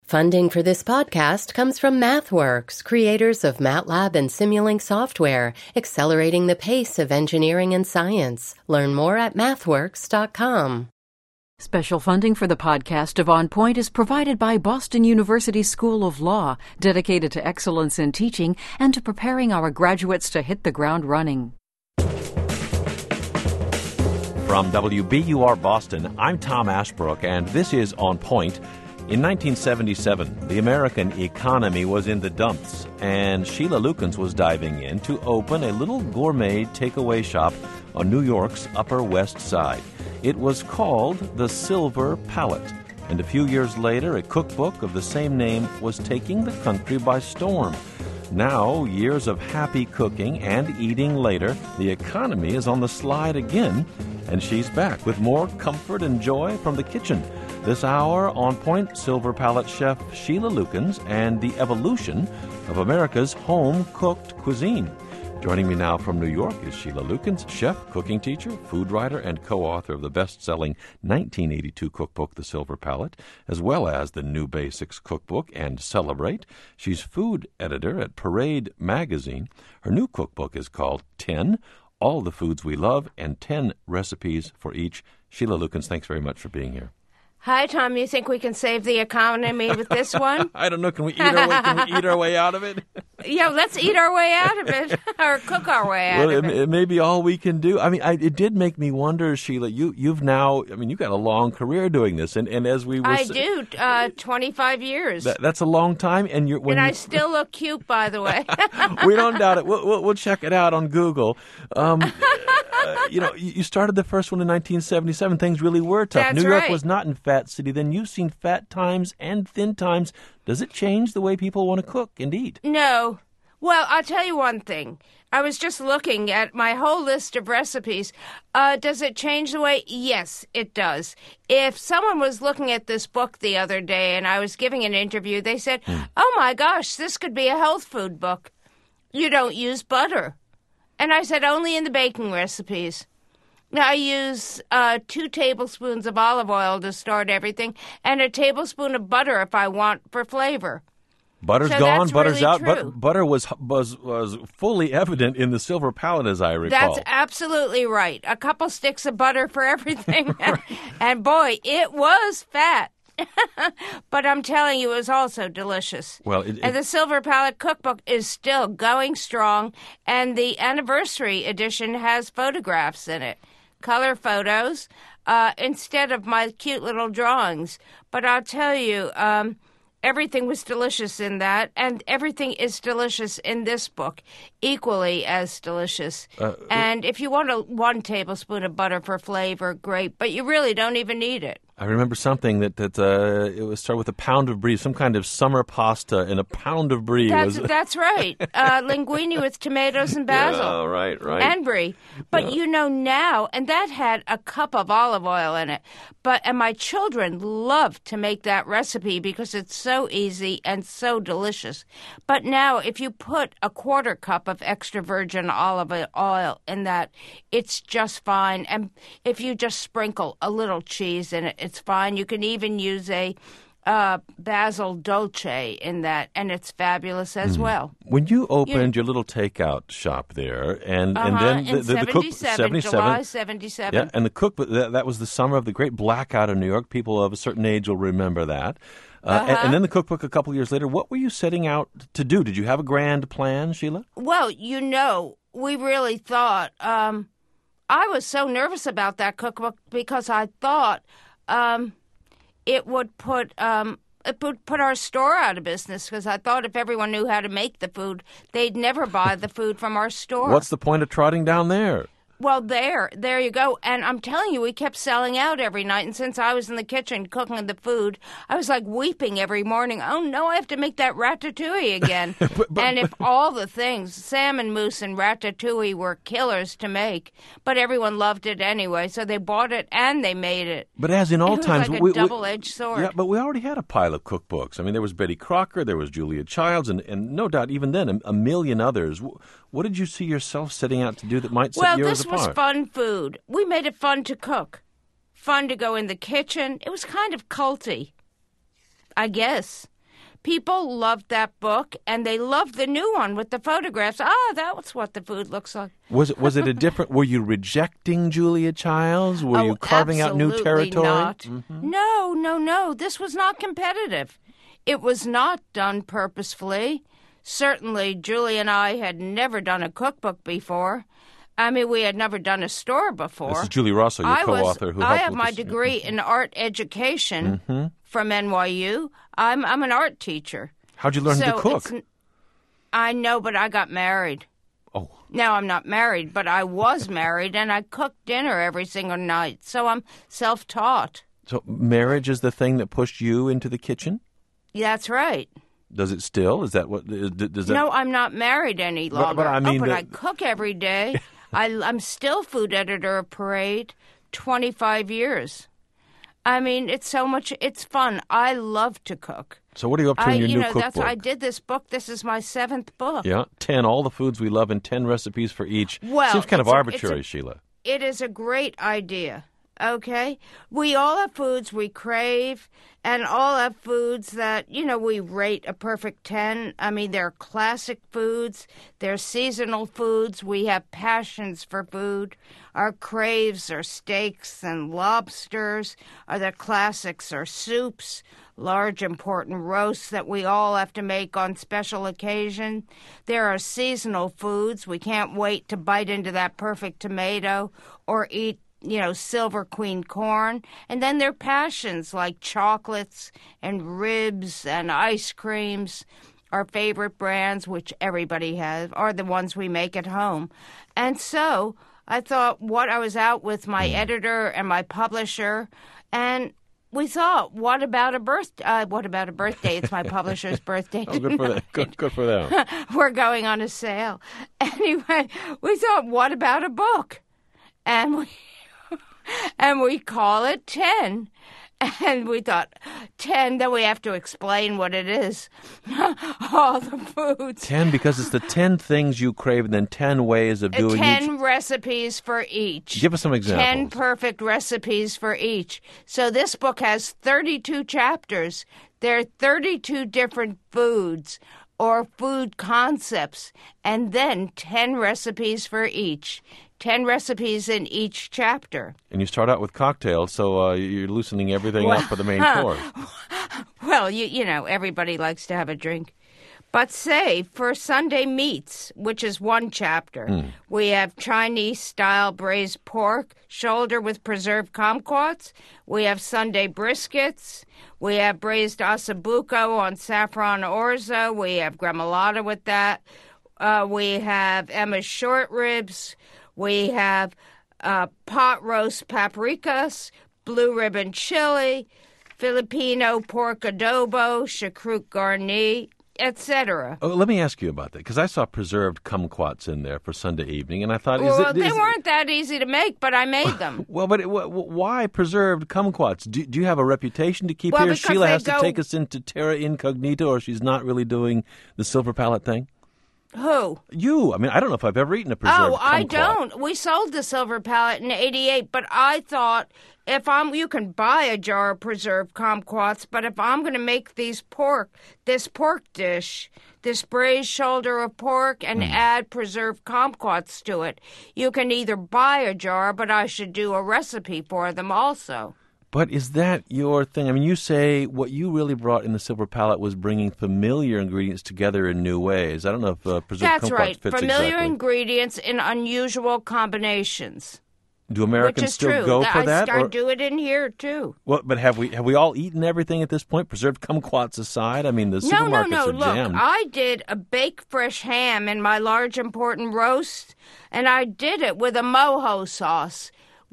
Funding for this podcast comes from MathWorks, creators of MATLAB and Simulink software, accelerating the pace of engineering and science. Learn more at mathworks.com. Special funding for the podcast of On Point is provided by Boston University School of Law, dedicated to excellence in teaching and to preparing our graduates to hit the ground running. From WBUR Boston, I'm Tom Ashbrook, and this is On Point. In 1977, the American economy was in the dumps, and Sheila Lukens was diving in to open a little gourmet takeaway shop on New York's Upper West Side. It was called the Silver Palette, and a few years later, a cookbook of the same name was taking the country by storm. Now, years of happy cooking and eating later, the economy is on the slide again, and she's back with more comfort and joy from the kitchen. This hour, On Point, Silver Palette chef Sheila Lukens and the evolution of America's home-cooked cuisine. Joining me now from New York is Sheila Lukens, chef, cooking teacher, food writer, and co-author of the best-selling 1982 cookbook, The Silver Palette, as well as the New Basics cookbook and Celebrate. She's food editor at Parade magazine. Her new cookbook is called 10, All the Foods We Love, and 10 Recipes for Each. Sheila Lukens, thanks very much for being here. Hi, Tom. You think we can save the economy with this one? I don't know. Can we eat our way out of it? Yeah, let's eat our way out of it, or cook our way out of it. It may be all we can do. I mean, it did make me wonder, Sheila. You've now. I mean, you've got a long career doing this, and as we were. I do. 25 years. That's a long time, and I still look cute, by the way. We don't doubt it. We'll check it out on Google. You started the first one in 1977. Things really were tough. That's New York right. was not in Fat City. Then you've seen fat times and thin times. Does it change the way people want to cook and eat? No. Well, I'll tell you one thing. I was just looking at my whole list of recipes. Does it change the way? Yes, it does. If someone was looking at this book the other day and I was giving an interview, they said, oh my gosh, this could be a health food book. You don't use butter. And I said, only in the baking recipes. Now, I use 2 tablespoons of olive oil to start everything, and a tablespoon of butter if I want for flavor. Butter's So gone, that's butter's really out. true. Butter was fully evident in the Silver Palette, as I recall. That's absolutely right. A couple sticks of butter for everything. And boy, it was fat. But I'm telling you, it was also delicious. Well, and the Silver Palette cookbook is still going strong, and the anniversary edition has photographs in it, color photos, instead of my cute little drawings. But I'll tell you, everything was delicious in that, and everything is delicious in this book, equally as delicious. And if you want 1 tablespoon of butter for flavor, great, but you really don't even need it. I remember something that it was started with a pound of brie, some kind of summer pasta and a pound of brie. That's right. Linguine with tomatoes and basil. Oh, right. And brie. But now, and that had a cup of olive oil in it. And my children love to make that recipe because it's so easy and so delicious. But now, if you put a 1/4 cup of extra virgin olive oil in that, it's just fine. And if you just sprinkle a little cheese in it, it's fine. You can even use a basil dolce in that, and it's fabulous as well. When you opened your little takeout shop there, and then in the cook 77, July 77. Yeah, and the cookbook, that was the summer of the great blackout in New York. People of a certain age will remember that. And then the cookbook a couple years later. What were you setting out to do? Did you have a grand plan, Sheila? Well, we really thought, I was so nervous about that cookbook because I thought it would put our store out of business, because I thought if everyone knew how to make the food, they'd never buy the food from our store. What's the point of trotting down there? Well, there you go. And I'm telling you, we kept selling out every night. And since I was in the kitchen cooking the food, I was like weeping every morning. Oh, no, I have to make that ratatouille again. And if all the things, salmon mousse and ratatouille were killers to make, but everyone loved it anyway. So they bought it and they made it. But as in all times, it was like a double-edged sword. Yeah, but we already had a pile of cookbooks. I mean, there was Betty Crocker, there was Julia Childs, and no doubt even then a million others. What did you see yourself setting out to do that might set yours apart? Well, this was fun food. We made it fun to cook, fun to go in the kitchen. It was kind of culty, I guess. People loved that book, and they loved the new one with the photographs. That's what the food looks like. Was it a different? Were you rejecting Julia Childs? Were you carving out new territory? Not. Mm-hmm. No. This was not competitive. It was not done purposefully. Certainly, Julia and I had never done a cookbook before. I mean, we had never done a store before. This is Julie Rosso, your co-author. I have my degree in art education from NYU. I'm an art teacher. How'd you learn to cook? I know, but I got married. Oh. Now I'm not married, but I was married, and I cooked dinner every single night. So I'm self-taught. So marriage is the thing that pushed you into the kitchen? That's right. Does it still? Is that what? Does that... No, I'm not married any longer. But I mean, I cook every day. I'm still food editor of Parade, 25 years. I mean, it's so much. It's fun. I love to cook. So what are you up to in your new cookbook? That's why I did this book. This is my 7th book. Yeah, 10, all the foods we love and 10 recipes for each. Well, seems kind of arbitrary, Sheila. It is a great idea. Okay? We all have foods we crave, and all have foods that, we rate a perfect 10. I mean, they're classic foods. They're seasonal foods. We have passions for food. Our craves are steaks and lobsters. Other classics are soups, large, important roasts that we all have to make on special occasion. There are seasonal foods. We can't wait to bite into that perfect tomato or eat Silver Queen corn. And then there are passions like chocolates and ribs and ice creams. Our favorite brands, which everybody has, are the ones we make at home. And so I thought, I was out with my editor and my publisher, and we thought, what about a birthday? It's my publisher's birthday. Oh, good for that. Good for them. We're going on a sale. Anyway, we thought, what about a book? And we call it 10. And we thought, 10, then we have to explain what it is. All the foods. 10, because it's the 10 things you crave and then 10 ways of doing 10 recipes for each. Give us some examples. 10 perfect recipes for each. So this book has 32 chapters. There are 32 different foods or food concepts, and then 10 recipes for each. 10 recipes in each chapter. And you start out with cocktails, so you're loosening everything up for the main course. Well, you know, everybody likes to have a drink. But say, for Sunday meats, which is one chapter, we have Chinese-style braised pork, shoulder with preserved kumquats. We have Sunday briskets. We have braised ossobuco on saffron orzo. We have gremolata with that. We have Emma's short ribs. We have pot roast paprikas, blue ribbon chili, Filipino pork adobo, chacrut garni, etc. Oh, let me ask you about that, because I saw preserved kumquats in there for Sunday evening, and I thought... they weren't that easy to make, but I made them. Well, but why preserved kumquats? Do you have a reputation to keep here? Sheila has to take us into terra incognita, or she's not really doing the silver palette thing? Who? You. I mean, I don't know if I've ever eaten a preserved kumquat. I don't. We sold the silver palette in '88, but I thought you can buy a jar of preserved kumquats, but if I'm going to make this pork dish, this braised shoulder of pork, and add preserved kumquats to it, you can either buy a jar, but I should do a recipe for them also. But is that your thing? I mean, you say what you really brought in the silver palette was bringing familiar ingredients together in new ways. I don't know if preserved kumquats fits exactly. Familiar ingredients in unusual combinations. Do Americans still go for that? I do it in here too. Well, but have we all eaten everything at this point? Preserved kumquats aside, I mean the supermarkets are jammed. Look, I did a baked fresh ham in my large important roast, and I did it with a mojo sauce,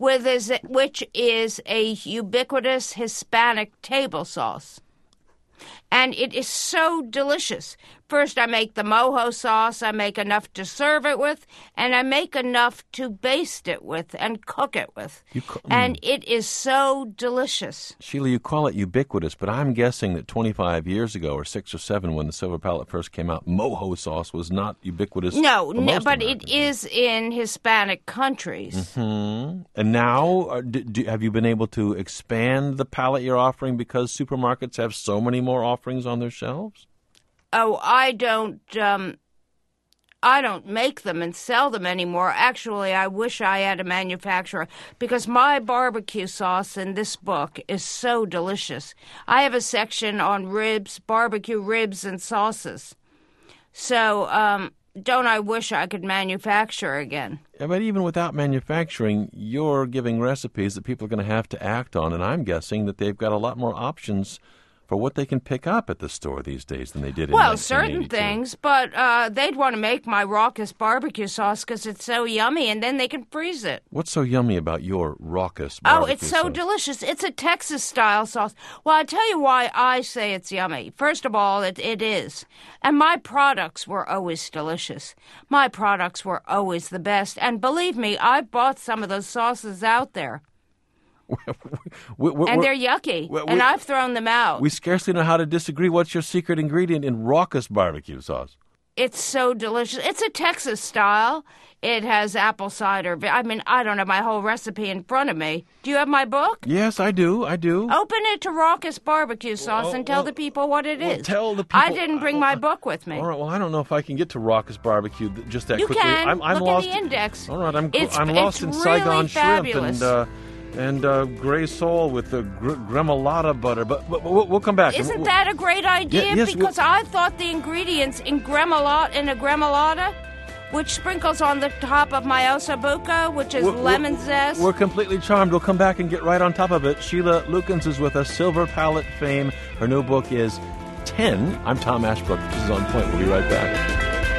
which is a ubiquitous Hispanic table sauce. And it is so delicious. First, I make the mojo sauce. I make enough to serve it with, and I make enough to baste it with and cook it with. And it is so delicious. Sheila, you call it ubiquitous, but I'm guessing that 25 years ago, or 6 or 7, when the Silver Palette first came out, mojo sauce was not ubiquitous. No, but Americans. it is in Hispanic countries. Mm-hmm. And now, have you been able to expand the palette you're offering because supermarkets have so many more offerings on their shelves? Oh, I don't make them and sell them anymore. Actually, I wish I had a manufacturer because my barbecue sauce in this book is so delicious. I have a section on ribs, barbecue ribs, and sauces. So, don't I wish I could manufacture again? Yeah, but even without manufacturing, you're giving recipes that people are going to have to act on, and I'm guessing that they've got a lot more options for what they can pick up at the store these days than they did in 1982. Well, certain things, but they'd want to make my raucous barbecue sauce because it's so yummy, and then they can freeze it. What's so yummy about your raucous barbecue sauce? Oh, it's so delicious. It's a Texas-style sauce. Well, I'll tell you why I say it's yummy. First of all, it is. And my products were always delicious. My products were always the best. And believe me, I've bought some of those sauces out there. And they're yucky, and I've thrown them out. We scarcely know how to disagree. What's your secret ingredient in raucous barbecue sauce? It's so delicious. It's a Texas style. It has apple cider. I mean, I don't have my whole recipe in front of me. Do you have my book? Yes, I do. Open it to raucous barbecue sauce and tell the people what it is. Tell the people. I didn't bring my book with me. All right. Well, I don't know if I can get to raucous barbecue just that quickly. You can. I'm Look lost at the index. All right. I'm lost in really Saigon fabulous. shrimp and gray sole with the gremolata butter. But we'll come back. Isn't that a great idea? Yes, because I thought the ingredients in a gremolata, which sprinkles on the top of my osabuco, which is lemon zest. We're completely charmed. We'll come back and get right on top of it. Sheila Lukens is with us, Silver Palette fame. Her new book is 10. I'm Tom Ashbrook. This is On Point. We'll be right back.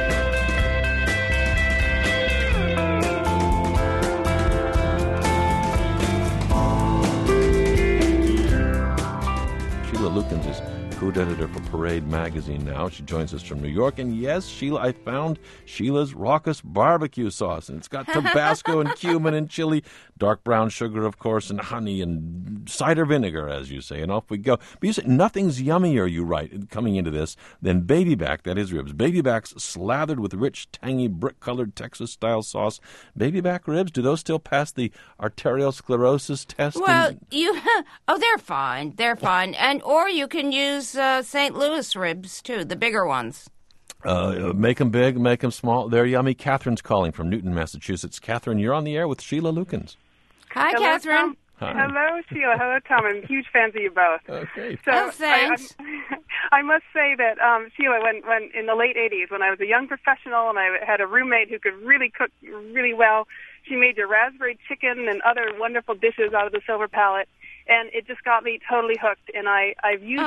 Lukens is food editor for Parade magazine now. She joins us from New York. And yes, Sheila, I found Sheila's raucous barbecue sauce. And it's got Tabasco and cumin and chili, dark brown sugar, of course, and honey and cider vinegar, as you say. And off we go. But you say nothing's yummier, you write, coming into this, than baby back, that is ribs. Baby backs slathered with rich, tangy, brick-colored Texas-style sauce. Baby back ribs, do those still pass the arterial sclerosis test? Well, they're fine. They're fine. Or you can use St. Louis ribs, too, the bigger ones. Make them big, make them small. They're yummy. Catherine's calling from Newton, Massachusetts. Catherine, you're on the air with Sheila Lukens. Hi, hello, Catherine. Tom. Hi. Hello, Sheila. Hello, Tom. I'm huge fans of you both. Okay. So thanks. I must say that, Sheila, when in the late 80s, when I was a young professional and I had a roommate who could really cook really well, she made your raspberry chicken and other wonderful dishes out of the Silver Palette. And it just got me totally hooked. And I've used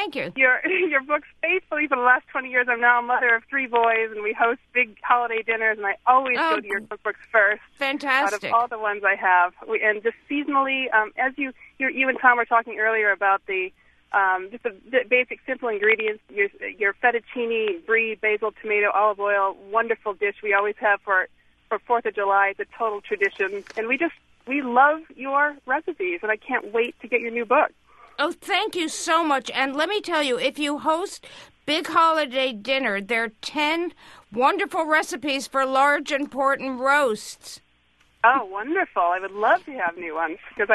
your books faithfully for the last 20 years. I'm now a mother of 3 boys, and we host big holiday dinners, and I always go to your cookbooks first. Fantastic. Out of all the ones I have. And just seasonally, as you and Tom were talking earlier about the just the basic simple ingredients, your fettuccine, brie, basil, tomato, olive oil, wonderful dish we always have for 4th of July. It's a total tradition. And we love your recipes, and I can't wait to get your new book. Oh, thank you so much. And let me tell you, if you host Big Holiday Dinner, there are 10 wonderful recipes for large, important roasts. Oh, wonderful. I would love to have new ones, because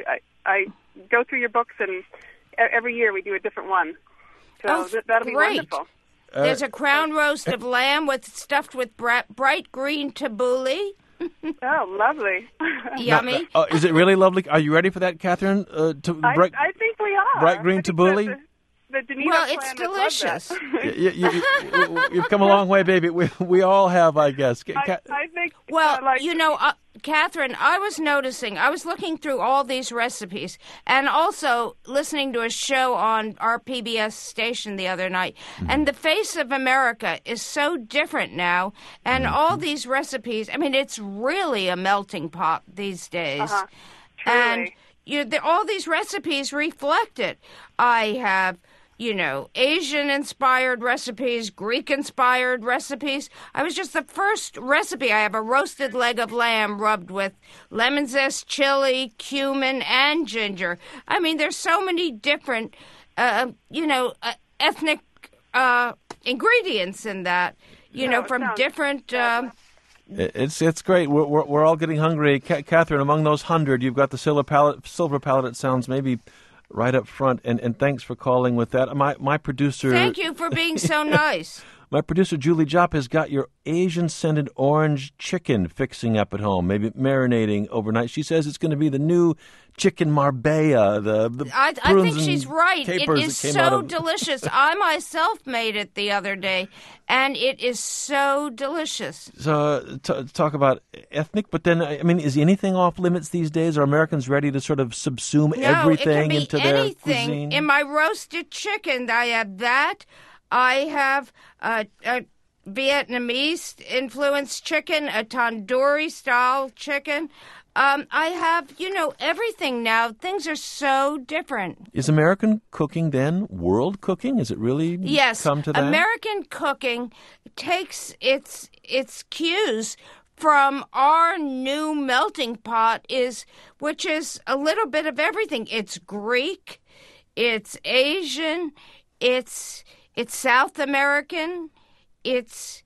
I go through your books, and every year we do a different one. So that'll be wonderful. There's a crown roast of lamb stuffed with bright green tabbouleh. Oh, lovely. Yummy. Is it really lovely? Are you ready for that, Catherine? I think we are. Bright green tabbouleh? Well, it's delicious. You've come a long way, baby. We all have, I guess. I think. Well, Catherine, I was looking through all these recipes and also listening to a show on our PBS station the other night. Mm-hmm. And the face of America is so different now. And all these recipes, I mean, it's really a melting pot these days. Truly. And all these recipes reflect it. I have Asian-inspired recipes, Greek-inspired recipes. I was just the first recipe. I have a roasted leg of lamb rubbed with lemon zest, chili, cumin, and ginger. I mean, there's so many different, ethnic ingredients in that, from different... It's great. We're all getting hungry. Catherine, among those 100, you've got the silver palette. It sounds maybe right up front. And thanks for calling with that. My producer. Thank you for being so nice. My producer Julie Jopp has got your Asian-scented orange chicken fixing up at home, maybe marinating overnight. She says it's going to be the new chicken marbella. I think she's right. It is so delicious. I myself made it the other day, and it is so delicious. So talk about ethnic, but then, I mean, is anything off limits these days? Are Americans ready to sort of subsume everything into their cuisine? In my roasted chicken, I have that. I have a Vietnamese-influenced chicken, a tandoori-style chicken. I have, everything now. Things are so different. Is American cooking then world cooking? Is it really come to that? American cooking takes its cues from our new melting pot, which is a little bit of everything. It's Greek, it's Asian, it's South American, it's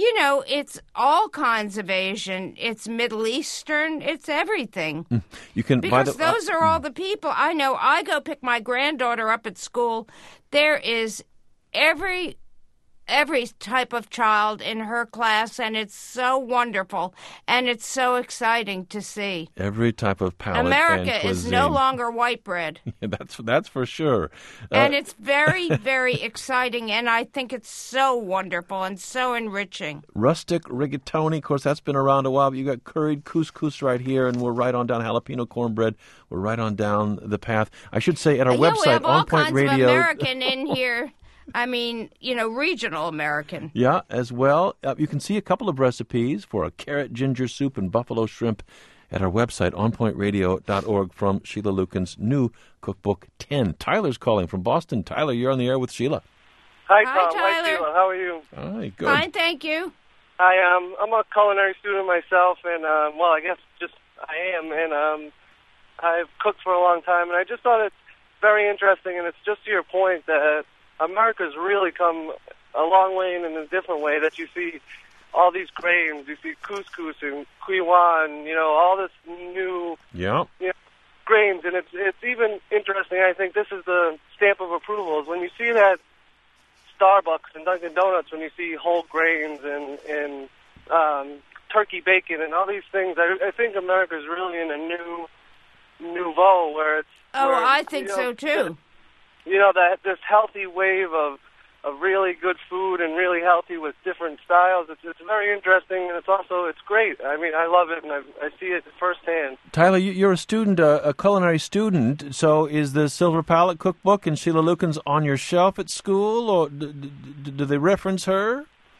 all kinds of Asian, it's Middle Eastern, it's everything. You can because those are all the people. I know. I go pick my granddaughter up at school. There is every type of child in her class, and it's so wonderful, and it's so exciting to see. Every type of palate. America is no longer white bread. That's for sure. And it's very, very exciting, and I think it's so wonderful and so enriching. Rustic rigatoni, of course, that's been around a while, but you got curried couscous right here, and we're right on down jalapeno cornbread. We're right on down the path. I should say at our website, we have all On Point kinds Radio. of American in here. I mean, regional American. Yeah, as well. You can see a couple of recipes for a carrot ginger soup and buffalo shrimp at our website, onpointradio.org, from Sheila Lukin's new cookbook 10. Tyler's calling from Boston. Tyler, you're on the air with Sheila. Hi, Tom. Tyler. Hi, Sheila. How are you? Hi, good. Fine, thank you. Hi, I'm a culinary student myself, and, I guess just I am, and I've cooked for a long time, and I just thought it's very interesting, and it's just to your point that America's really come a long way in a different way, that you see all these grains, you see couscous and quinoa and, all this new grains. And it's even interesting, I think this is the stamp of approval, is when you see that Starbucks and Dunkin' Donuts, when you see whole grains and turkey bacon and all these things, I think America's really in a new nouveau where it's... I think so, too. That this healthy wave of really good food and really healthy with different styles. It's very interesting, and it's great. I mean, I love it, and I see it firsthand. Tyler, you're a student, a culinary student, so is the Silver Palette cookbook and Sheila Lukin's on your shelf at school, or do they reference her?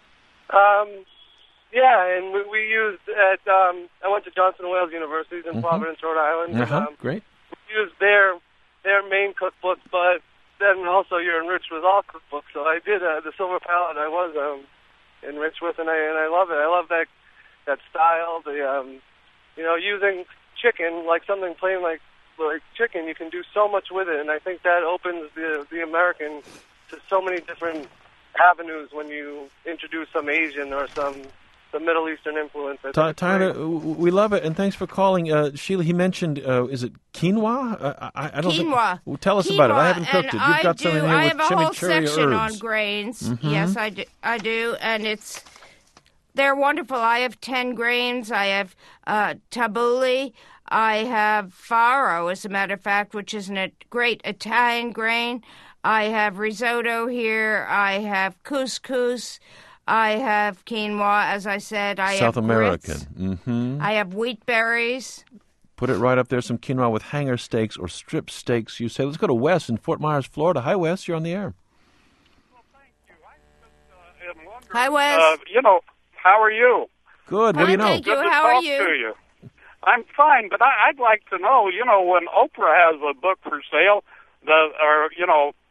Yeah, and we used at, I went to Johnson & Wales University in Providence, Rhode Island. And, great. We used their main cookbook, but then also you're enriched with all cookbooks. So I did the Silver Palette. I was enriched with, and I love it. I love that style. The using chicken, like something plain like chicken, you can do so much with it, and I think that opens the American to so many different avenues when you introduce some Asian or some Middle Eastern influence. Tyler, we love it, and thanks for calling. Sheila, he mentioned, is it quinoa? I don't quinoa. Well, tell us about it. I haven't cooked it. You've got something here with chimichurri herbs. I have a whole section on grains. Mm-hmm. Yes, I do, and they're wonderful. I have 10 grains. I have tabbouleh. I have farro, as a matter of fact, which is a great Italian grain. I have risotto here. I have couscous. I have quinoa, as I said. I South have American. grits. Mm-hmm. I have wheat berries. Put it right up there, some quinoa with hanger steaks or strip steaks, you say. Let's go to Wes in Fort Myers, Florida. Hi, Wes. You're on the air. Well, thank you. I just am wondering, Hi, Wes. how are you? Good. What do you know? Thank you. Good to How talk are you? to you. I'm fine, but I'd like to know, when Oprah has a book for sale,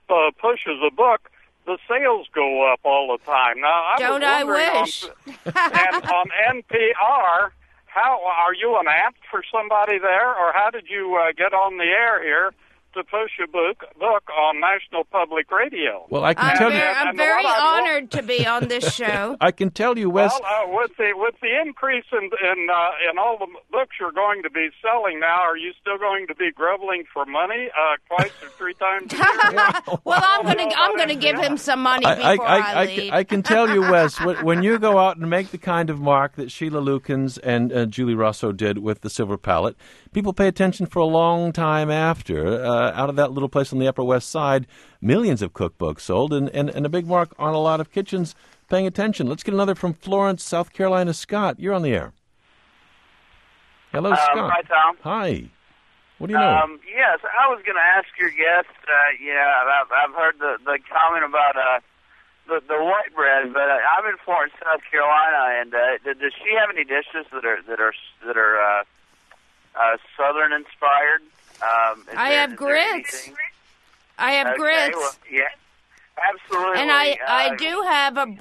pushes a book, the sales go up all the time. Now, Don't I wish? And on NPR, how are you an amp for somebody there, or how did you get on the air here to push a book on National Public Radio? Well, I can tell you, I'm very honored to be on this show. I can tell you, Wes. Well, with the increase in all the books you're going to be selling now, are you still going to be groveling for money twice or three times a year? Well, I'm gonna give him some money before I leave. I can tell you, Wes, when you go out and make the kind of mark that Sheila Lukens and Julie Rosso did with the Silver Palette, people pay attention for a long time after. Out of that little place on the Upper West Side, millions of cookbooks sold, and a big mark on a lot of kitchens paying attention. Let's get another from Florence, South Carolina. Scott, you're on the air. Hello, Scott. Hi, Tom. Hi. What do you know? Yes, I was going to ask your guest, I've heard the comment about the white bread, but I'm in Florence, South Carolina, and does she have any dishes that are Southern inspired? I have grits. I have grits. Well, yeah, absolutely. And I do have a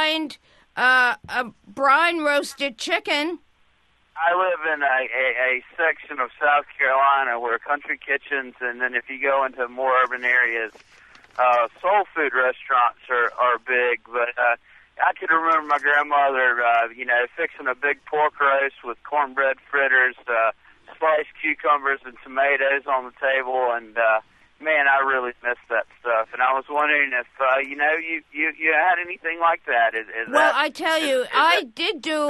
brine roasted chicken. I live in a section of South Carolina where country kitchens, and then if you go into more urban areas, soul food restaurants are big. But I could remember my grandmother, fixing a big pork roast with cornbread fritters, sliced cucumbers and tomatoes on the table, and man, I really miss that stuff. And I was wondering if you had anything like that. I tell you, I did do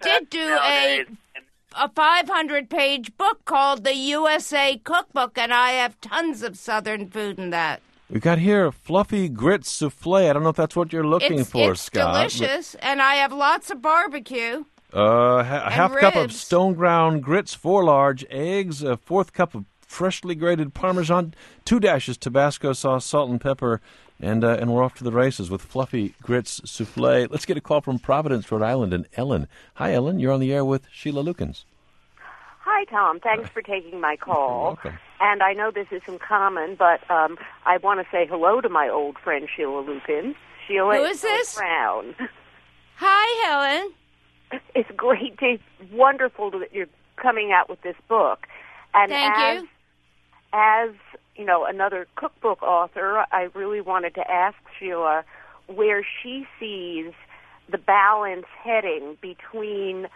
a 500-page book called the USA Cookbook, and I have tons of Southern food in that. We've got here fluffy grits souffle. I don't know if that's what you're looking for, Scott. It's delicious, and I have lots of barbecue. A half ribs. cup of stone ground grits, 4 large eggs, a 4th cup of freshly grated Parmesan, 2 dashes Tabasco sauce, salt and pepper, and we're off to the races with fluffy grits souffle. Let's get a call from Providence, Rhode Island, and Ellen. Hi, Ellen. You're on the air with Sheila Lukens. Hi, Tom. Thanks for taking my call. You're welcome. And I know this isn't common, but I want to say hello to my old friend Sheila Lukens. Sheila, who is this? Brown. Hi, Helen. It's wonderful that you're coming out with this book. And Thank you. As another cookbook author, I really wanted to ask Sheila where she sees the balance heading between,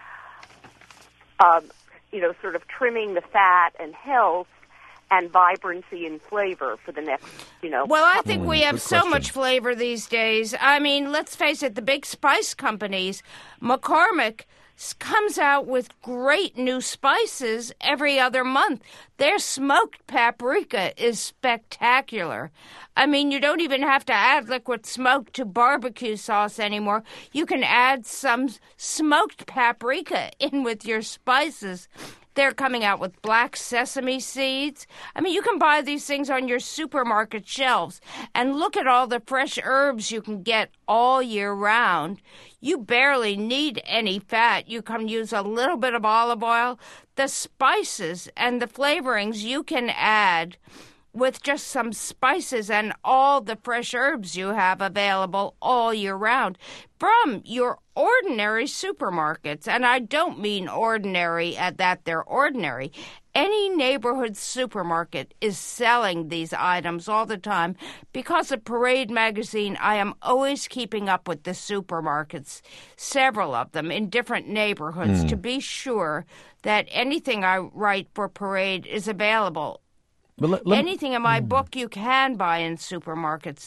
sort of trimming the fat and health and vibrancy and flavor for the next, Well, I think we have so much flavor these days. I mean, let's face it, the big spice companies, McCormick, comes out with great new spices every other month. Their smoked paprika is spectacular. I mean, you don't even have to add liquid smoke to barbecue sauce anymore. You can add some smoked paprika in with your spices. They're coming out with black sesame seeds. I mean, you can buy these things on your supermarket shelves and look at all the fresh herbs you can get all year round. You barely need any fat. You can use a little bit of olive oil. The spices and the flavorings you can add with just some spices and all the fresh herbs you have available all year round from your ordinary supermarkets. And I don't mean ordinary at that they're ordinary. Any neighborhood supermarket is selling these items all the time. Because of Parade magazine, I am always keeping up with the supermarkets, several of them in different neighborhoods, to be sure that anything I write for Parade is available. Anything in my book you can buy in supermarkets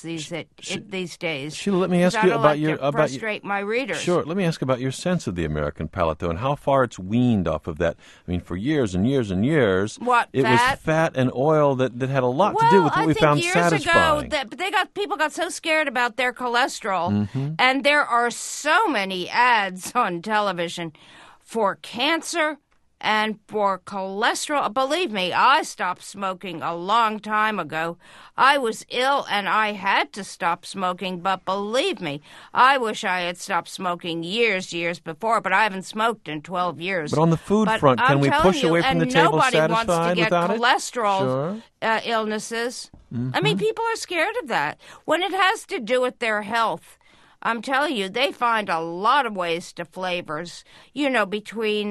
these days. Sheila, let me ask you about your frustrate my readers. Sure. Let me ask about your sense of the American palate, though, and how far it's weaned off of that. I mean, for years and years and years, it was fat and oil that had a lot to do with what we found satisfying. People got so scared about their cholesterol, and there are so many ads on television for cancer and for cholesterol. Believe me, I stopped smoking a long time ago. I was ill and I had to stop smoking, but believe me, I wish I had stopped smoking years before, but I haven't smoked in 12 years. But on the food front, can we push away from the table satisfied without it? Nobody wants to get cholesterol illnesses. I mean, people are scared of that. When it has to do with their health, I'm telling you, they find a lot of ways to flavors, between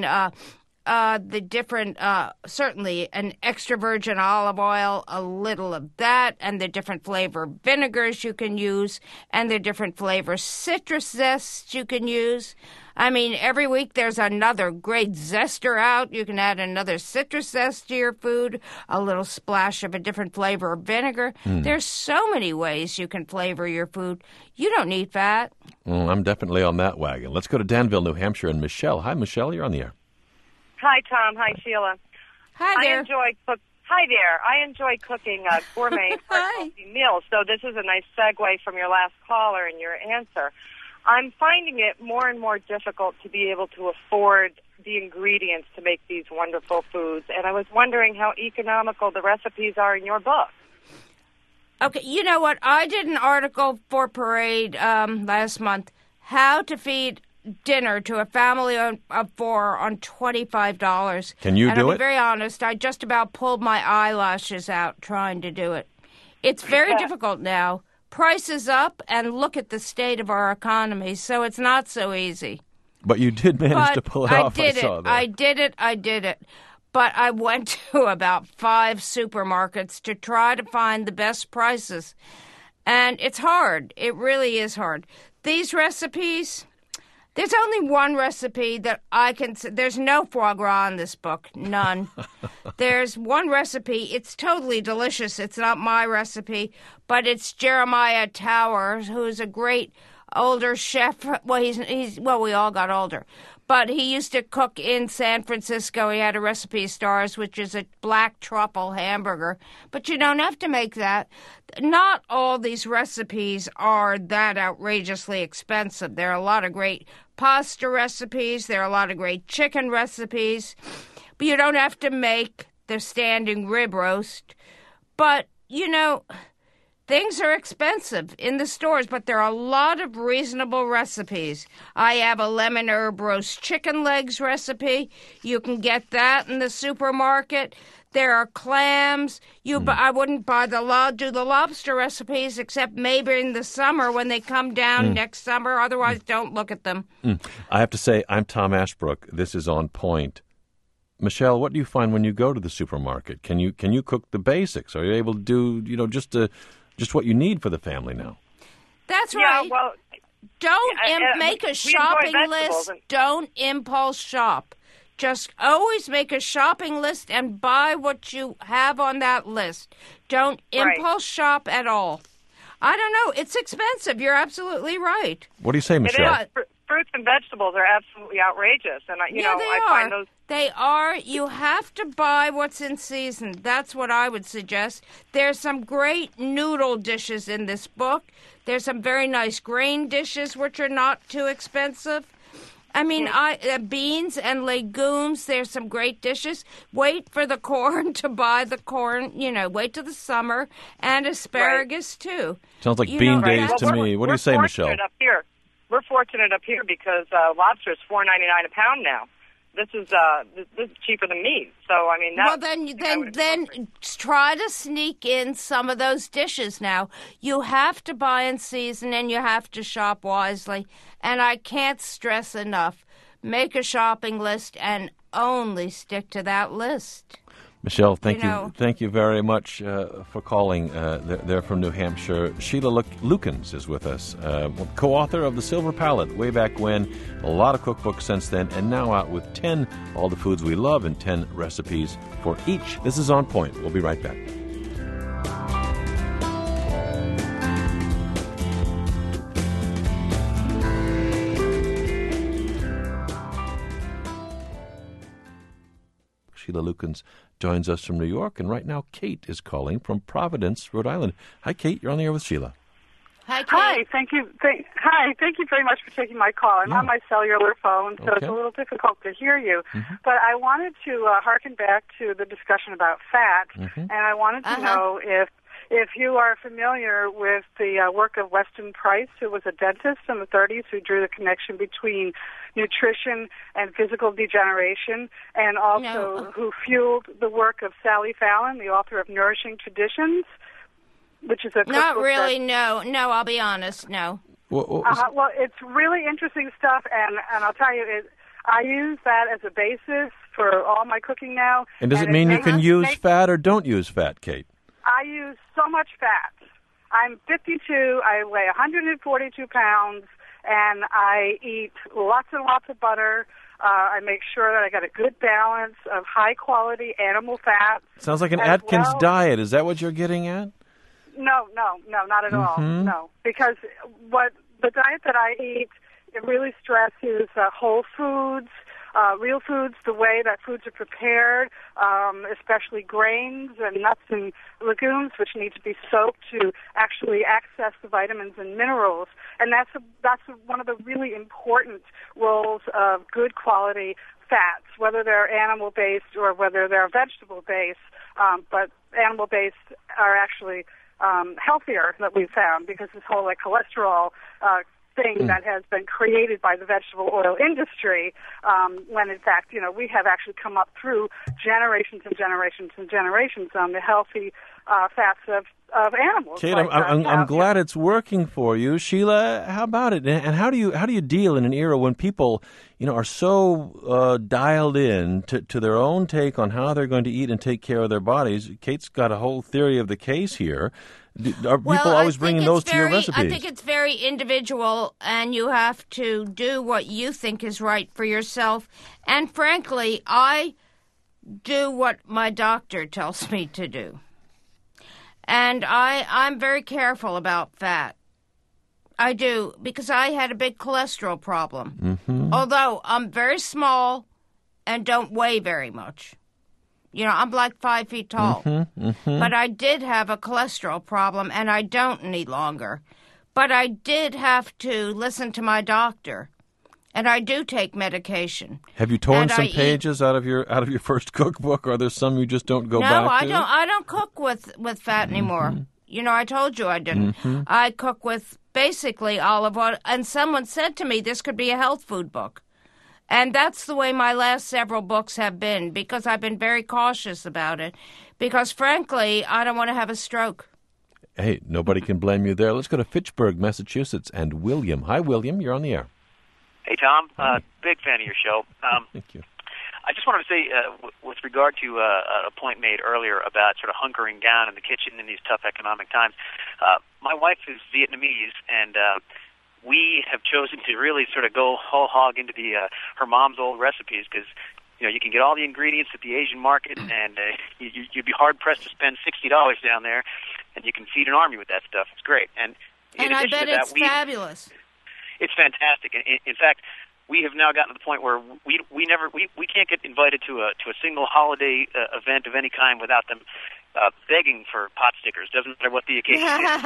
the different, certainly an extra virgin olive oil, a little of that, and the different flavor vinegars you can use, and the different flavor citrus zests you can use. I mean, every week there's another great zester out. You can add another citrus zest to your food, a little splash of a different flavor of vinegar. There's so many ways you can flavor your food. You don't need fat. I'm definitely on that wagon. Let's go to Danville, New Hampshire, and Michelle. Hi, Michelle. You're on the air. Hi, Tom. Hi, Sheila. Hi there. Hi there. I enjoy cooking gourmet healthy meals. So this is a nice segue from your last caller and your answer. I'm finding it more and more difficult to be able to afford the ingredients to make these wonderful foods. And I was wondering how economical the recipes are in your book. Okay, you know what? I did an article for Parade last month, how to feed dinner to a family of 4 on $25. Can you do it? And I'll be very honest, I just about pulled my eyelashes out trying to do it. It's very difficult now. Prices up, and look at the state of our economy, so it's not so easy. But you did manage to pull it off, I saw that. I did it. But I went to about 5 supermarkets to try to find the best prices. And it's hard. It really is hard. These recipes, there's only one recipe that I can... There's no foie gras in this book. None. There's one recipe. It's totally delicious. It's not my recipe, but it's Jeremiah Tower, who's a great older chef. Well, we all got older. But he used to cook in San Francisco. He had a recipe stars, which is a black truffle hamburger. But you don't have to make that. Not all these recipes are that outrageously expensive. There are a lot of great pasta recipes. There are a lot of great chicken recipes. But you don't have to make the standing rib roast. But, things are expensive in the stores, but there are a lot of reasonable recipes. I have a lemon herb roast chicken legs recipe. You can get that in the supermarket. There are clams. I wouldn't do the lobster recipes except maybe in the summer when they come down next summer. Otherwise, don't look at them. I have to say, I'm Tom Ashbrook. This is On Point. Michelle, what do you find when you go to the supermarket? Can you cook the basics? Are you able to do, just what you need for the family now? That's right. Yeah, well, don't make a shopping list. Don't impulse shop. Just always make a shopping list and buy what you have on that list. Don't impulse shop at all. I don't know. It's expensive. You're absolutely right. What do you say, Michelle? It is. Fruits and vegetables are absolutely outrageous. And, I find those... They are. You have to buy what's in season. That's what I would suggest. There's some great noodle dishes in this book. There's some very nice grain dishes, which are not too expensive. I mean, beans and legumes, there's some great dishes. Wait for the corn to buy the corn, wait till the summer. And asparagus, too. Sounds like bean days to me. What do you say, Michelle? We're fortunate up here because lobster is $4.99 a pound now. This is cheaper than meat. So I mean, then try to sneak in some of those dishes. Now you have to buy in season and you have to shop wisely. And I can't stress enough: make a shopping list and only stick to that list. Michelle, thank you very much for calling. They're from New Hampshire. Sheila Lukens is with us, co-author of The Silver Palette way back when, a lot of cookbooks since then, and now out with 10 All the Foods We Love and 10 recipes for each. This is On Point. We'll be right back. Sheila Lukens joins us from New York, and right now Kate is calling from Providence, Rhode Island. Hi, Kate. You're on the air with Sheila. Hi, Kate. Hi. Thank you. Thank you very much for taking my call. I'm on my cellular phone, so it's a little difficult to hear you. Mm-hmm. But I wanted to harken back to the discussion about fat, and I wanted to know if you are familiar with the work of Weston Price, who was a dentist in the 30s who drew the connection between nutrition and physical degeneration, and also who fueled the work of Sally Fallon, the author of Nourishing Traditions. which is a cookbook. Not really, no, I'll be honest, no. Well, it's really interesting stuff, and I'll tell you, I use that as a basis for all my cooking now. And does it mean you can use fat or don't use fat, Kate? I use so much fat. I'm 52, I weigh 142 pounds, and I eat lots and lots of butter. I make sure that I got a good balance of high-quality animal fat. Sounds like an Atkins diet. Is that what you're getting at? No, not at all. No, because what the diet that I eat, it really stresses whole foods, real foods, the way that foods are prepared, especially grains and nuts and legumes, which need to be soaked to actually access the vitamins and minerals. And that's one of the really important roles of good quality fats, whether they're animal-based or whether they're vegetable-based. But animal-based are actually healthier, that we've found, because this whole cholesterol thing that has been created by the vegetable oil industry, when in fact, we have actually come up through generations and generations and generations on the healthy fats of animals. Kate, I'm glad it's working for you. Sheila, how about it? And how do you deal in an era when people, are so dialed in to their own take on how they're going to eat and take care of their bodies? Kate's got a whole theory of the case here. Are people always bringing those to your recipes? I think it's very individual, and you have to do what you think is right for yourself. And frankly, I do what my doctor tells me to do. And I'm very careful about fat. I do, because I had a big cholesterol problem. Mm-hmm. Although I'm very small and don't weigh very much. I'm like 5 feet tall. Mm-hmm, mm-hmm. But I did have a cholesterol problem, and I don't any longer. But I did have to listen to my doctor, and I do take medication. Have you torn some pages out of your first cookbook? Or are there some you just don't go back to? No, I don't cook with fat anymore. Mm-hmm. I told you I didn't. Mm-hmm. I cook with basically olive oil, and someone said to me this could be a health food book. And that's the way my last several books have been, because I've been very cautious about it. Because, frankly, I don't want to have a stroke. Hey, nobody can blame you there. Let's go to Fitchburg, Massachusetts, and William. Hi, William. You're on the air. Hey, Tom. Big fan of your show. Thank you. I just wanted to say, with regard to a point made earlier about sort of hunkering down in the kitchen in these tough economic times, my wife is Vietnamese, and we have chosen to really sort of go whole hog into her mom's old recipes, because you can get all the ingredients at the Asian market, and you'd be hard pressed to spend $60 down there, and you can feed an army with that stuff. It's great, and I bet it's fabulous. It's fantastic. In fact, we have now gotten to the point where we can't get invited to a single holiday event of any kind without them begging for pot stickers. Doesn't matter what the occasion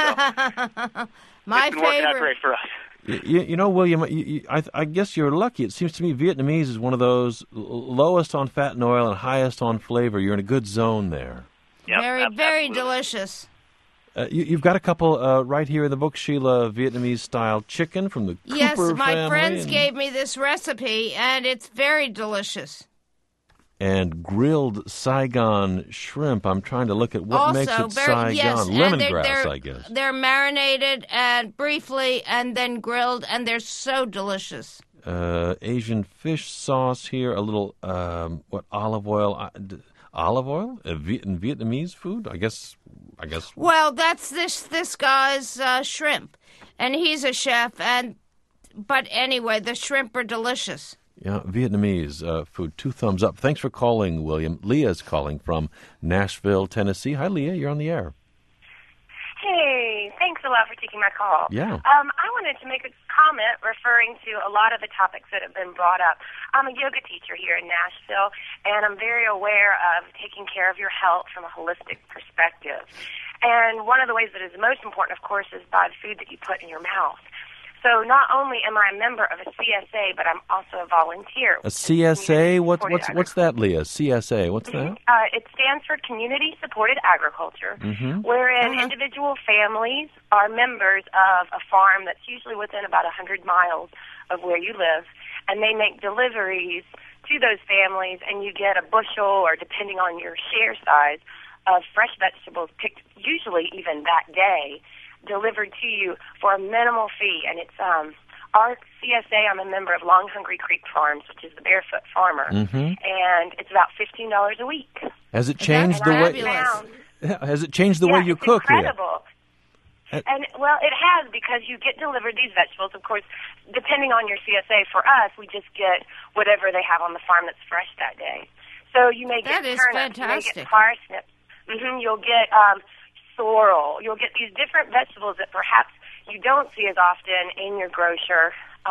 is. So My it's been working out great for us. William, I guess you're lucky. It seems to me Vietnamese is one of those lowest on fat and oil and highest on flavor. You're in a good zone there. Yep, very delicious. You've got a couple right here in the book, Sheila, Vietnamese-style chicken from the Cooper family. Yes, my friends gave me this recipe, and it's very delicious. And grilled Saigon shrimp. I'm trying to look at what makes it Saigon. Yes, lemongrass, I guess. They're marinated and briefly and then grilled, and they're so delicious. Asian fish sauce here, a little, olive oil? Olive oil? Vietnamese food? I guess. Well, that's this guy's shrimp, and he's a chef. But anyway, the shrimp are delicious. Yeah, Vietnamese food. 2 thumbs up. Thanks for calling, William. Leah's calling from Nashville, Tennessee. Hi, Leah. You're on the air. Hey, thanks a lot for taking my call. Yeah. I wanted to make a comment referring to a lot of the topics that have been brought up. I'm a yoga teacher here in Nashville, and I'm very aware of taking care of your health from a holistic perspective. And one of the ways that is most important, of course, is by the food that you put in your mouth. So not only am I a member of a CSA, but I'm also a volunteer. A CSA? What's that, Leah? CSA? What's that? It stands for Community Supported Agriculture, wherein individual families are members of a farm that's usually within about 100 miles of where you live, and they make deliveries to those families, and you get a bushel, or depending on your share size, of fresh vegetables picked usually even that day, delivered to you for a minimal fee. And it's our CSA, I'm a member of Long Hungry Creek Farms, which is the Barefoot Farmer, and it's about $15 a week. Has it changed the way? Has it changed the way you cook? Incredible. And, well, it has, because you get delivered these vegetables. Of course, depending on your CSA, for us, we just get whatever they have on the farm that's fresh that day. So you may get turnips, you may get parsnips, you'll get sorrel, you'll get these different vegetables that perhaps you don't see as often in your grocer.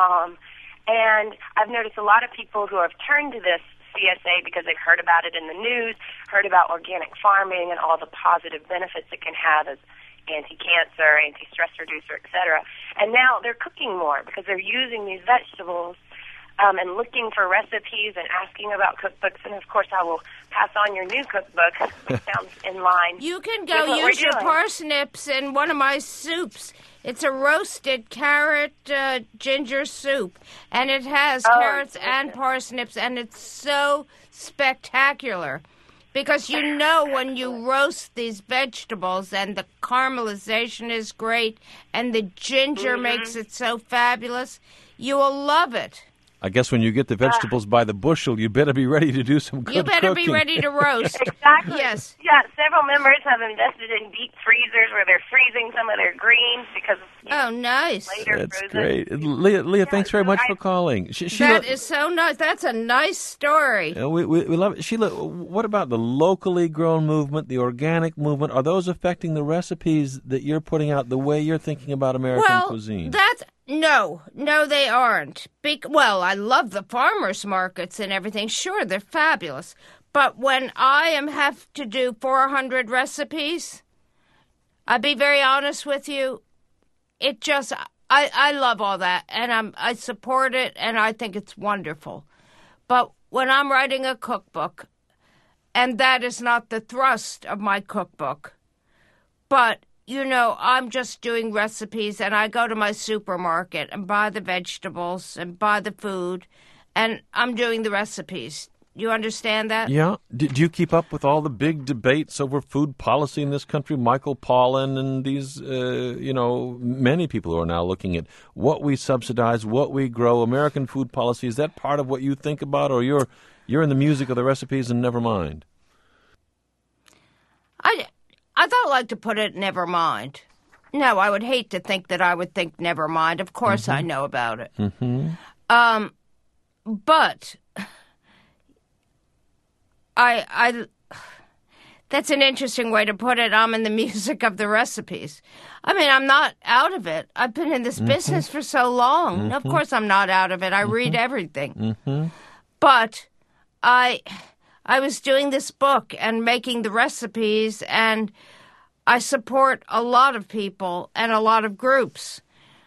And I've noticed a lot of people who have turned to this CSA because they've heard about it in the news, heard about organic farming and all the positive benefits it can have as anti-cancer, anti-stress reducer, etc. And now they're cooking more because they're using these vegetables and looking for recipes and asking about cookbooks. And, of course, I will pass on your new cookbook, which sounds in line. You can go use your parsnips in one of my soups. It's a roasted carrot ginger soup, and it has carrots and parsnips, and it's so spectacular. Because you know when you roast these vegetables and the caramelization is great and the ginger makes it so fabulous, you will love it. I guess when you get the vegetables by the bushel, you better be ready to do some good cooking. You better be ready to roast. Exactly. Yes. Yeah, several members have invested in deep freezers where they're freezing some of their greens because nice. Later That's frozen. great. Leah, thanks very much for calling. That is so nice. That's a nice story. We love it. Sheila, what about the locally grown movement, the organic movement? Are those affecting the recipes that you're putting out, the way you're thinking about American cuisine? No, they aren't. I love the farmers markets and everything. Sure, they're fabulous. But when I have to do 400 recipes, I'll be very honest with you, it just, I love all that, and I support it, and I think it's wonderful. But when I'm writing a cookbook, and that is not the thrust of my cookbook, but I'm just doing recipes, and I go to my supermarket and buy the vegetables and buy the food, and I'm doing the recipes. You understand that? Yeah. Do you keep up with all the big debates over food policy in this country? Michael Pollan and these, many people who are now looking at what we subsidize, what we grow, American food policy. Is that part of what you think about, or you're in the music of the recipes and never mind? I don't like to put it never mind. No, I would hate to think that I would think never mind. Of course I know about it. But I that's an interesting way to put it. I'm in the music of the recipes. I mean, I'm not out of it. I've been in this business for so long. Of course I'm not out of it. I read everything. But I was doing this book and making the recipes, and I support a lot of people and a lot of groups.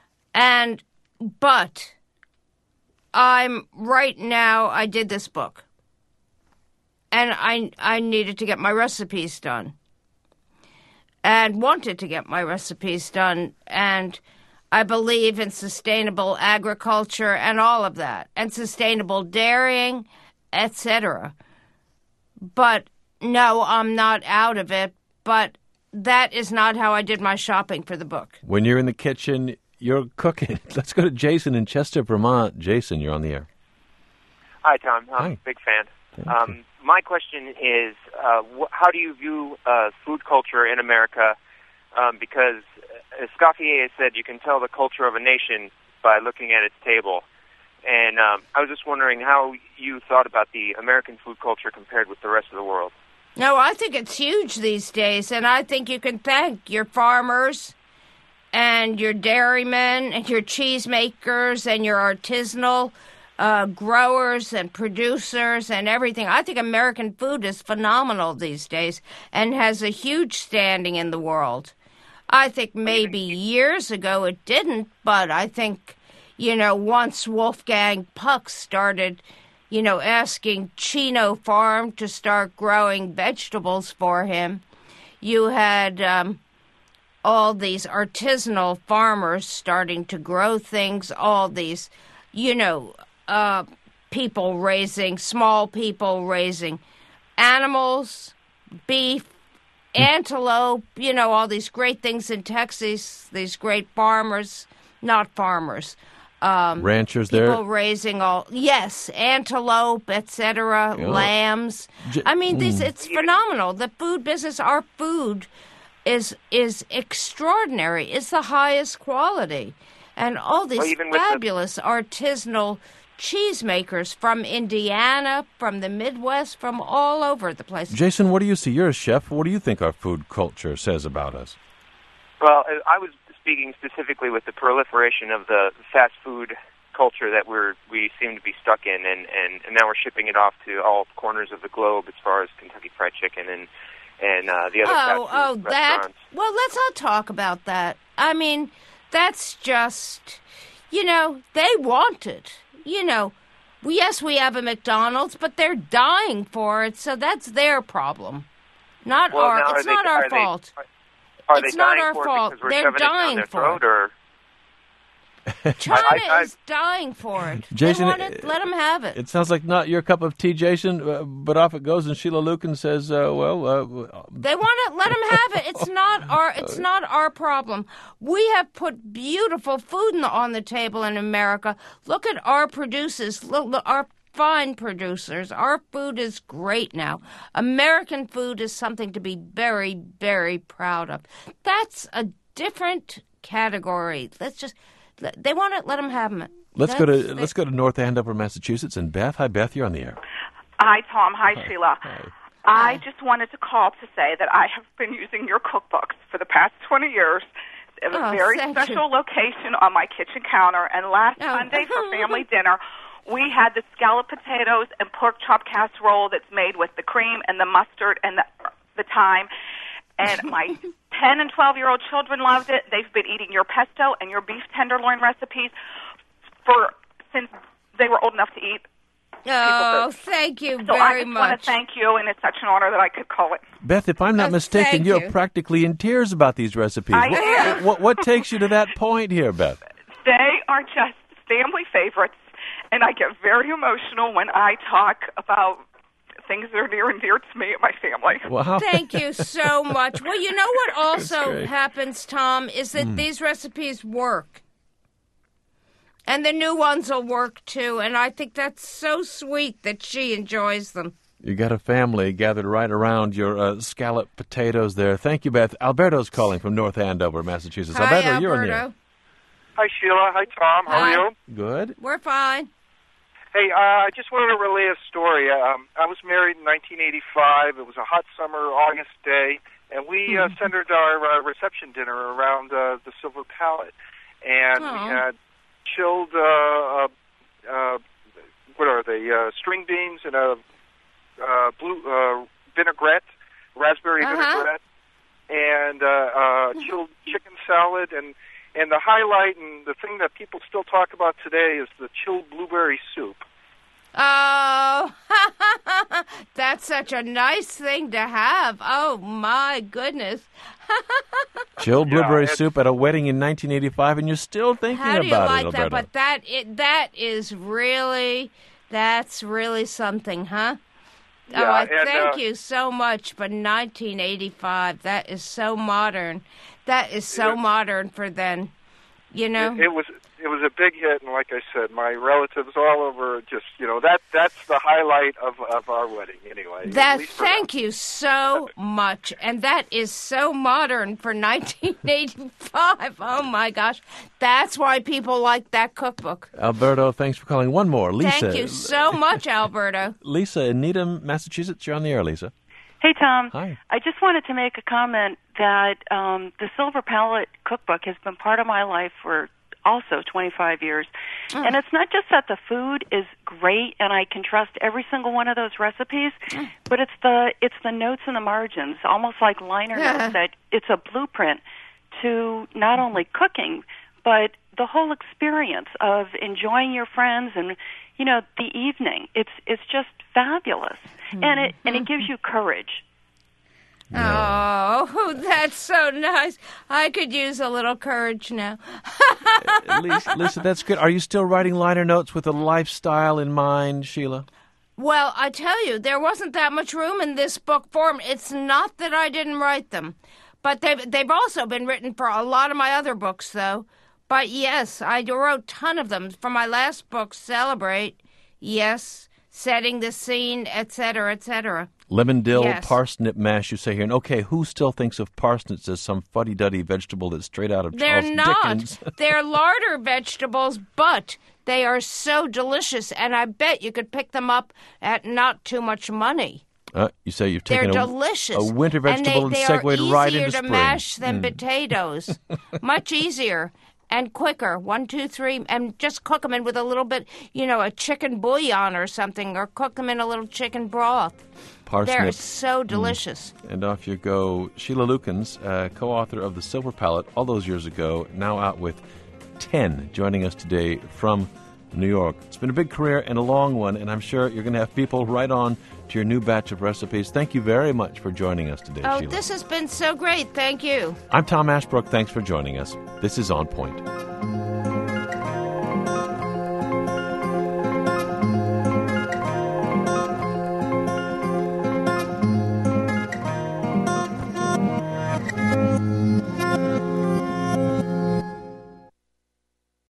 But right now, I did this book, and I needed to get my recipes done, and wanted to get my recipes done, and I believe in sustainable agriculture and all of that, and sustainable dairying, etc. But no, I'm not out of it, but that is not how I did my shopping for the book. When you're in the kitchen, you're cooking. Let's go to Jason in Chester, Vermont. Jason, you're on the air. Hi, Tom. I'm a big fan. My question is, how do you view food culture in America? Because as Escoffier has said, you can tell the culture of a nation by looking at its table. And I was just wondering how you thought about the American food culture compared with the rest of the world. No, I think it's huge these days, and I think you can thank your farmers and your dairymen and your cheesemakers and your artisanal growers and producers and everything. I think American food is phenomenal these days and has a huge standing in the world. I think maybe years ago it didn't, but I think, once Wolfgang Puck started, asking Chino Farm to start growing vegetables for him, you had all these artisanal farmers starting to grow things, all these, small people raising animals, beef, antelope, all these great things in Texas, these great not farmers. Ranchers people there. People raising antelope, etc., lambs. It's phenomenal. The food business, our food is extraordinary. It's the highest quality. And all these fabulous artisanal cheesemakers from Indiana, from the Midwest, from all over the place. Jason, what do you see? You're a chef. What do you think our food culture says about us? Well, I was speaking specifically with the proliferation of the fast food culture that we seem to be stuck in, and now we're shipping it off to all corners of the globe as far as Kentucky Fried Chicken and the other fast food restaurants. Well, let's not talk about that. That's just, they want it. Yes, we have a McDonald's, but they're dying for it, so that's their problem. It's not our fault. It's not our fault. They're dying for it. China is dying for it. Jason, they want it, let them have it. It sounds like not your cup of tea, Jason, but off it goes, and Sheila Lukin says, they want it, let them have it. It's not our problem. We have put beautiful food on the table in America. Look at our producers, look, our fine producers. Our food is great now. American food is something to be very, very proud of. That's a different category. They want it, let them have it. Let's go to North Andover, Massachusetts, and Beth. Hi, Beth, you're on the air. Hi, Tom. Hi, Sheila. Hi. I just wanted to call to say that I have been using your cookbooks for the past 20 years. It was a very special location on my kitchen counter, and last Sunday for family dinner, we had the scalloped potatoes and pork chop casserole that's made with the cream and the mustard and the thyme. And my 10 and 12-year-old children loved it. They've been eating your pesto and your beef tenderloin recipes since they were old enough to eat. Oh, thank you very much. So I just want to thank you, and it's such an honor that I could call it. Beth, if I'm not mistaken, you're practically in tears about these recipes. What takes you to that point here, Beth? They are just family favorites, and I get very emotional when I talk about things that are near and dear to me and my family. Wow. Thank you so much. Well, you know what also happens, Tom, is that these recipes work. And the new ones will work, too. And I think that's so sweet that she enjoys them. You got a family gathered right around your scalloped potatoes there. Thank you, Beth. Alberto's calling from North Andover, Massachusetts. Hi, Alberto, you're in there. Hi, Sheila. Hi, Tom. How are you? Good. We're fine. Hey, I just wanted to relay a story. I was married in 1985. It was a hot summer August day, and we centered our reception dinner around the Silver Palette. And we had chilled, string beans and a blue vinaigrette, raspberry vinaigrette, and chilled chicken salad. And the highlight and the thing that people still talk about today is the chilled blueberry soup. Oh, that's such a nice thing to have. Oh, my goodness. Chilled blueberry soup at a wedding in 1985, and you're still thinking about it, Alberto. How do you like that? But that's really something, huh? Yeah, thank you so much for 1985. That is so modern. That is so modern for then, you know. It was a big hit, and like I said, my relatives all over just, that's the highlight of our wedding anyway. Thank you so much, and that is so modern for 1985. Oh my gosh, that's why people like that cookbook. Alberto, thanks for calling. One more, Lisa. Thank you so much, Alberto. Lisa in Needham, Massachusetts. You're on the air, Lisa. Hey, Tom. Hi. I just wanted to make a comment that the Silver Palette cookbook has been part of my life for also 25 years. And it's not just that the food is great and I can trust every single one of those recipes, but it's the notes in the margins, almost like liner notes, that it's a blueprint to not only cooking, but the whole experience of enjoying your friends and, the evening. It's just fabulous. And it gives you courage. Oh, that's so nice. I could use a little courage now. Lisa, that's good. Are you still writing liner notes with a lifestyle in mind, Sheila? Well, I tell you, there wasn't that much room in this book form. It's not that I didn't write them, but they've also been written for a lot of my other books, though. But yes, I wrote a ton of them for my last book, Celebrate. Yes, setting the scene, etc., etc. Lemon dill, Yes. parsnip mash, you say here. And okay, who still thinks of parsnips as some fuddy-duddy vegetable that's straight out of They're Charles not. Dickens? They're larder vegetables, but they are so delicious, and I bet you could pick them up at not too much money. You say you've They're taken delicious. a winter vegetable and they segued right into are easier spring. to mash than Mm. potatoes. Much easier and quicker. 1, 2, 3, and just cook them in with a little bit, a chicken bouillon or something, or cook them in a little chicken broth. Parsnip. They're so delicious. And off you go. Sheila Lukens, co-author of The Silver Palette all those years ago, now out with 10, joining us today from New York. It's been a big career and a long one, and I'm sure you're going to have people right on to your new batch of recipes. Thank you very much for joining us today, Oh, Sheila. this has been so great. Thank you. I'm Tom Ashbrook. Thanks for joining us. This is On Point.